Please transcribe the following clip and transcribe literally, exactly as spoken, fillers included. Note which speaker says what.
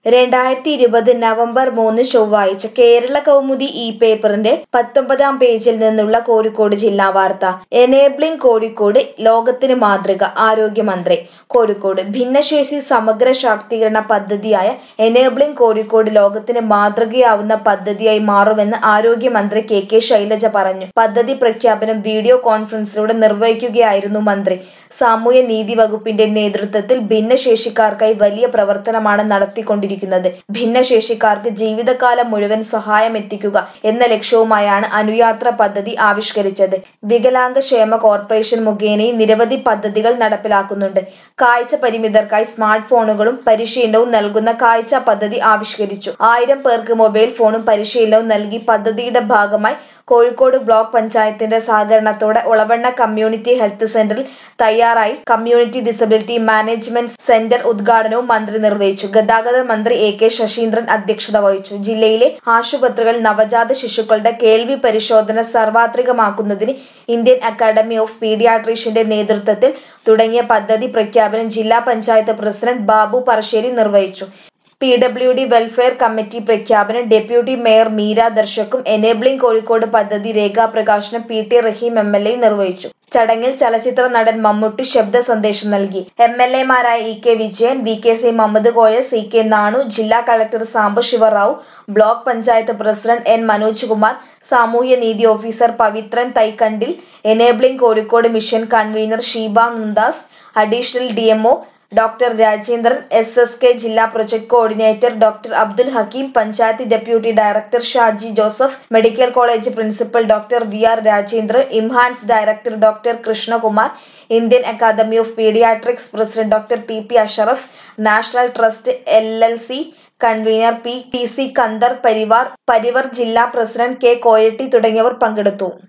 Speaker 1: രണ്ടായിരത്തി ഇരുപത് നവംബർ മൂന്ന് ചൊവ്വാഴ്ച കേരള കൗമുദി ഇ പേപ്പറിന്റെ പത്തൊമ്പതാം പേജിൽ നിന്നുള്ള കോഴിക്കോട് ജില്ലാ വാർത്ത. എനേബിളിംഗ് കോഴിക്കോട് ലോകത്തിന് മാതൃക. ആരോഗ്യമന്ത്രി കോഴിക്കോട്. ഭിന്നശേഷി സമഗ്ര ശാക്തീകരണ പദ്ധതിയായ എനേബിളിംഗ് കോഴിക്കോട് ലോകത്തിന് മാതൃകയാവുന്ന പദ്ധതിയായി മാറുമെന്ന് ആരോഗ്യമന്ത്രി കെ കെ ശൈലജ പറഞ്ഞു. പദ്ധതി പ്രഖ്യാപനം വീഡിയോ കോൺഫറൻസിലൂടെ നിർവഹിക്കുകയായിരുന്നു മന്ത്രി. സാമൂഹ്യ നീതി വകുപ്പിന്റെ നേതൃത്വത്തിൽ ഭിന്നശേഷിക്കാർക്കായി വലിയ പ്രവർത്തനമാണ് നടത്തിക്കൊണ്ടിരിക്കുന്നത്. ഭിന്നശേഷിക്കാർക്ക് ജീവിതകാലം മുഴുവൻ സഹായം എത്തിക്കുക എന്ന ലക്ഷ്യവുമായാണ് അനുയാത്ര പദ്ധതി ആവിഷ്കരിച്ചത്. വികലാംഗ ക്ഷേമ കോർപ്പറേഷൻ മുഖേനയും നിരവധി പദ്ധതികൾ നടപ്പിലാക്കുന്നുണ്ട്. കാഴ്ച പരിമിതർക്കായി സ്മാർട്ട് ഫോണുകളും പരിശീലനവും നൽകുന്ന കാഴ്ച പദ്ധതി ആവിഷ്കരിച്ചു. ആയിരം പേർക്ക് മൊബൈൽ ഫോണും പരിശീലനവും നൽകി. പദ്ധതിയുടെ ഭാഗമായി കോഴിക്കോട് ബ്ലോക്ക് പഞ്ചായത്തിന്റെ സഹകരണത്തോടെ ഒളവണ്ണ കമ്മ്യൂണിറ്റി ഹെൽത്ത് സെന്ററിൽ തയ്യാറായി കമ്മ്യൂണിറ്റി ഡിസബിലിറ്റി മാനേജ്മെന്റ് സെന്റർ ഉദ്ഘാടനവും മന്ത്രി നിർവഹിച്ചു. ഗതാഗത മന്ത്രി എ കെ ശശീന്ദ്രൻ അധ്യക്ഷത വഹിച്ചു. ജില്ലയിലെ ആശുപത്രികളിൽ നവജാത ശിശുക്കളുടെ കേൾവി പരിശോധന സാർവത്രികമാക്കുന്നതിന് ഇന്ത്യൻ അക്കാദമി ഓഫ് പീഡിയാട്രീഷ്യന്റെ നേതൃത്വത്തിൽ തുടങ്ങിയ പദ്ധതി പ്രഖ്യാപനം ജില്ലാ പഞ്ചായത്ത് പ്രസിഡന്റ് ബാബു പറശ്ശേരി നിർവഹിച്ചു. P W D welfare committee പ്രഖ്യാപനം ഡെപ്യൂട്ടി മേയർ മീര ദർശക്കും എനേബിളിംഗ് കോഴിക്കോട് പദ്ധതി രേഖാപ്രകാശനം P T Rahim M L A നിർവഹിച്ചു. ചടങ്ങിൽ ചലച്ചിത്ര നടൻ മമ്മൂട്ടി ശബ്ദ സന്ദേശം നൽകി. എം എൽ എമാരായ E K Vijayan, V K C Muhammad Koya, C K Nanu, ജില്ലാ collector Sambasiva Rao, block panchayat president N Manoj Kumar, സാമൂഹ്യ നീതി officer Pavithran Thaikandil, enabling Kozhikode mission convener Sheeba Mumtaz, additional D M O doctor Rajendran, S S K ജില്ലാ project coordinator doctor Abdul Hakeem, panchayat deputy director Shaji Joseph, medical college principal doctor V R Rajendran, IMHANS director doctor Krishnakumar, Indian academy of paediatrics president doctor T P Ashraf, national trust L L C convener P P C Kandar, Parivar Parivar ജില്ലാ president K Koyatty തുടങ്ങിയവർ പങ്കെടുത്തു.